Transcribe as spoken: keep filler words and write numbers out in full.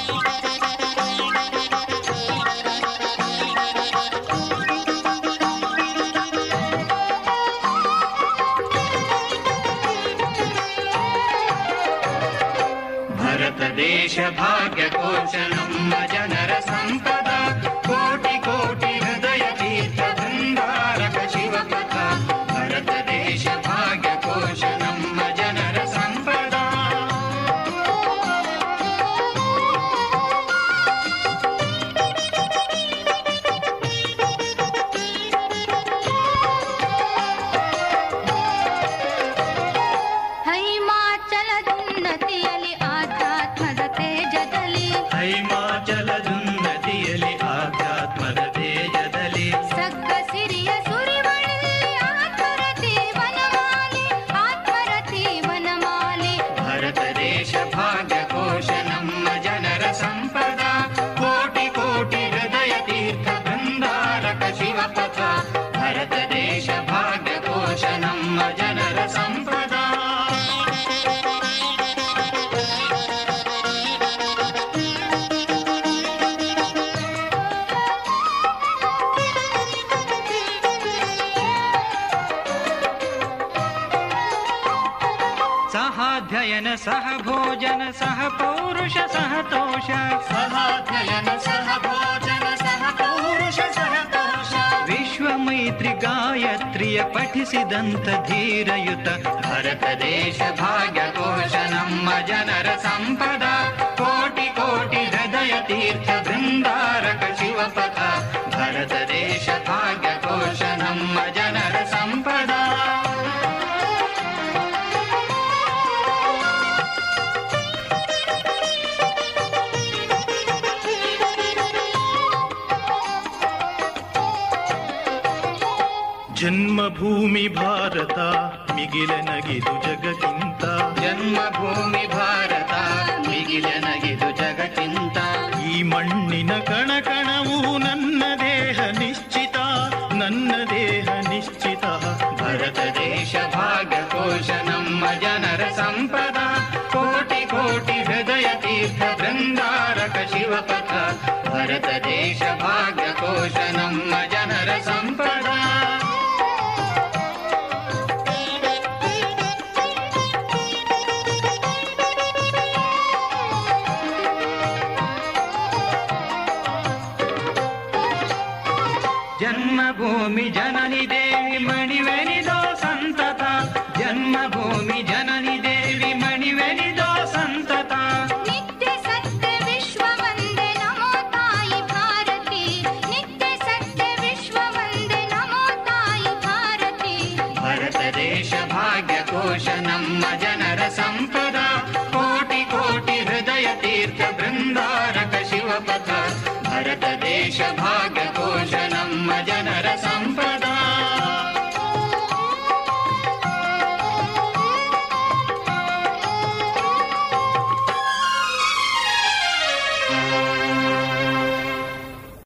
ದೇಶ ಭಾಗ್ಯ ಕೋಶ ನಮ್ಮ ಜನರ ಸಂಪದ ಕೋಟಿ ಕೋಟಿ ಹೃದಯ ತೀರ್ಥ ಬೃಂದಾರಕ ಶಿವಪಥ ಭರತ ದೇಶ ಭಾಗ್ಯ ಕೋಶ ನಮ್ಮ ಜನರ ಸಂಪದ ಹೈಮಾಚಲದುನ್ನತಿಯಲ್ಲಿ ಆಧ್ಯಾತ್ಮದ ತೇಜದಲ್ಲಿ ಹೈಮಾಚಲದುನ್ನತಿಯಲ್ಲಿ ಆಧ್ಯಾತ್ಮದ ತೇಜದಲ್ಲಿ ಸಗ್ಗ ಸಿರಿಯ ಸುರಿವಳಲ್ಲಿ ಆತ್ಮರತಿ ವನಮಾಲಿ ಆತ್ಮರತಿ ವನಮಾಲಿ ಭರತ ದೇಶ ಭಾಗ್ಯ ಕೋಶ ನಮ್ಮ ಜನರ ಸಂಪದ ಕೋಟಿ ಕೋಟಿ ಹೃದಯ ತೀರ್ಥ ಬೃಂದಾರಕ ಶಿವಪಥ ಭರತ ದೇಶ ಭಾಗ್ಯ ಕೋಶ ನಮ್ಮ ಜನರ ಸಂಪದ ಸಹಾಧ್ಯಯನ ಸಹ ಭೋಜನ ಸಹ ಪೌರುಷ ಸಹ ತೋಷ ಸಹಾಧ್ಯಯನ ಸಹ ಭೋಜನ ಸಹ ಪೌರುಷ ಸಹ ತೋಷ ವಿಶ್ವ ಮೈತ್ರಿ ಗಾಯತ್ರಿಯ ಪಠಿಸಿದಂಥ ಧೀರಯುತ ಭರತ ದೇಶ ಭಾಗ್ಯ ಕೋಶ ನಮ್ಮ ಜನರ ಸಂಪದ ಕೋಟಿ ಕೋಟಿ ಹೃದಯ ತೀರ್ಥ ಬೃಂದಾರಕ ಶಿವಪಥ ಭರತ ದೇಶ ಭಾಗ್ಯ ಕೋಶ ನಮ್ಮ ಜನರ ಸಂಪದ ಜನ್ಮಭೂಮಿ ಭಾರತ ಮಿಗಿಲನಗಿದು ಜಗಕ್ಕಿಂತ ಜನ್ಮಭೂಮಿ ಭಾರತ ಮಿಗಿಲನಗಿದು ಜಗಕ್ಕಿಂತ ಈ ಮಣ್ಣಿನ ಕಣ ಕಣವು ನನ್ನ ದೇಹ ನಿಶ್ಚಿತ ನನ್ನ ದೇಹ ನಿಶ್ಚಿತ ಭರತ ದೇಶ ಭಾಗ್ಯ ಕೋಶ ನಮ್ಮ ಜನರ ಸಂಪದ ಕೋಟಿ ಕೋಟಿ ಹೃದಯ ತೀರ್ಥ ಬೃಂದಾರಕ ಶಿವಪಥ ಭರತ ದೇಶ ಭಾಗ್ಯ ಕೋಶ ನಮ್ಮ ಜನರ ಸಂಪದ ಜನ್ಮಭೂಮಿ ಜನನಿ ದೇವಿ ಮಣಿವೆನಿದೋ ಸಂತತ ಜನ್ಮಭೂಮಿ ಜನನಿ ದೇವಿ ಮಣಿವೆನಿದೋ ಸಂತತ ನಿತ್ಯ ಸತ್ಯ ವಿಶ್ವ ವಂದೇ ನಮೋ ತಾಯಿ ಭಾರತಿ ನಿತ್ಯ ಸತ್ಯ ವಿಶ್ವ ವಂದೇ ನಮೋ ತಾಯಿ ಭಾರತಿ ಭರತ ದೇಶ ಭಾಗ್ಯ ಕೋಶ ನಮ್ಮ ಜನರ ಸಂಪದ ಕೋಟಿ ಕೋಟಿ ಹೃದಯ ತೀರ್ಥ ಬೃಂದಾರಕ ಶಿವಪಥ ಭರತ ದೇಶ ಭಾಗ್ಯ